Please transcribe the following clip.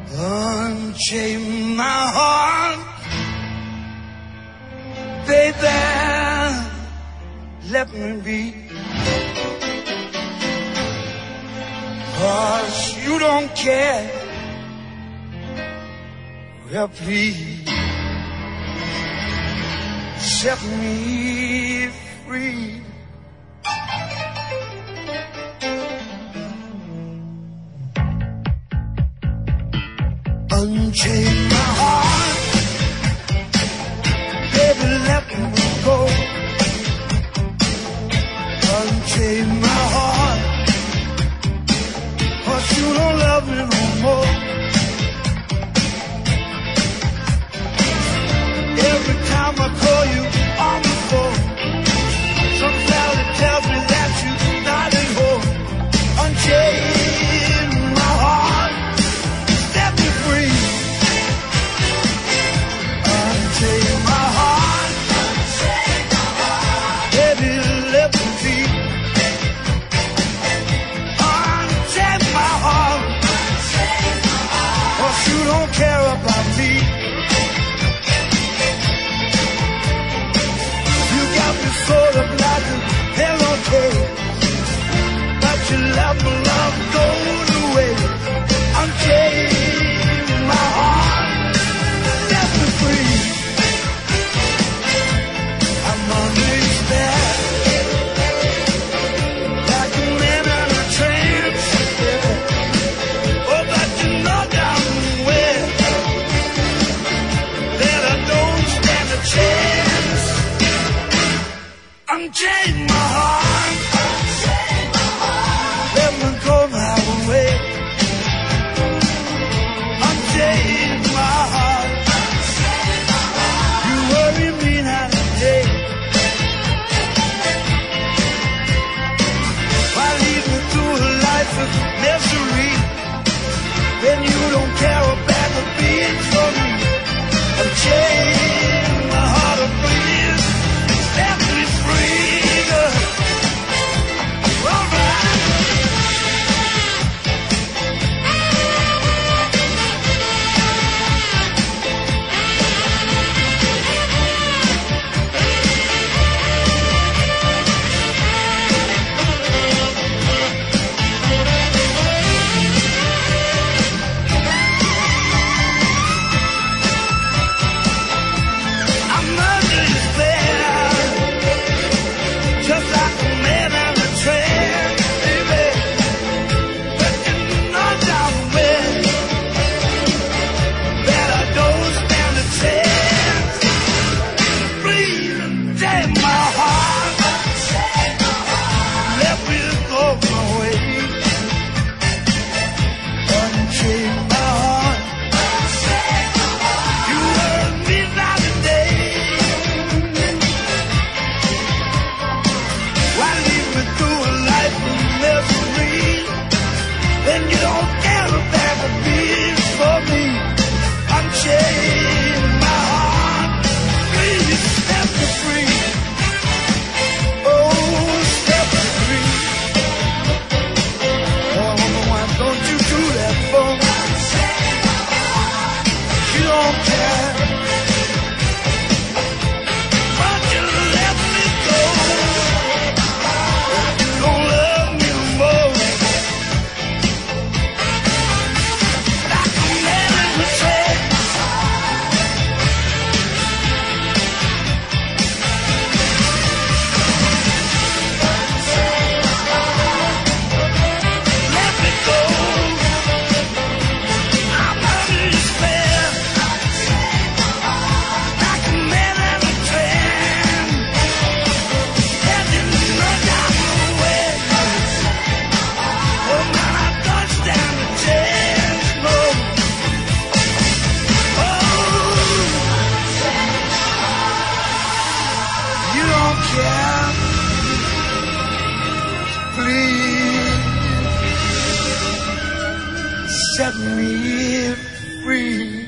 Unchain my heart, baby, let me be. 'Cause you don't care. Well, please set me free. Unchain my heart, baby, let me go. Unchain my heart, 'cause you don't love me no more. Every time I call you on the phone, some cloud tells me that you're not at home. Unchain my heart, set me free. Unchain my heart, baby, let me be. Unchain my heart, 'cause you don't care about me. You got me sort of like a pillowcase, but your love goes away. Unchain my heart, set me free. I'm under your spell, like a man in a trance. Yeah. Oh, but you know damn well that I don't stand a chance. Unchain my heart, let me go my way. Unchain my heart, you worry me night and day. Why lead me through a life of misery when you don't care about the being for me? Unchain my heart, oh please, set me free. All right. I'm under your spell, just like a man in a trance, baby. But you know damn well that I don't stand a chance. Please take my heart, let me go my way. Unchain my heart, you hurt me night and day. Why lead me through a life of misery when you don't care about the being for me? Unchain my heart, please set me free. Oh, set me free. Oh, why don't you do that for me? You don't care, but you let me go. You don't love me more. Like a man in the trance. Let me go. I'm under your spell, like a man in a trance. And you know down the way. Oh man, I don't stand a chance, no. Oh, you don't care. Please set me free.